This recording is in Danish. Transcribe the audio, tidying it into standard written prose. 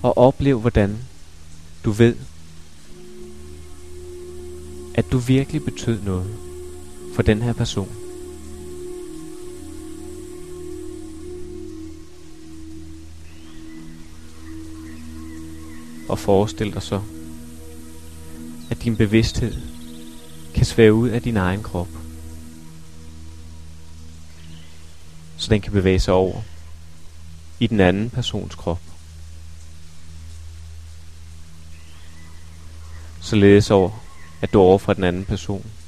Og oplev, hvordan du ved, at du virkelig betød noget for den her person. Og forestil dig så, at din bevidsthed kan svæve ud af din egen krop, så den kan bevæge sig over i den anden persons krop. Således over, at du over for den anden person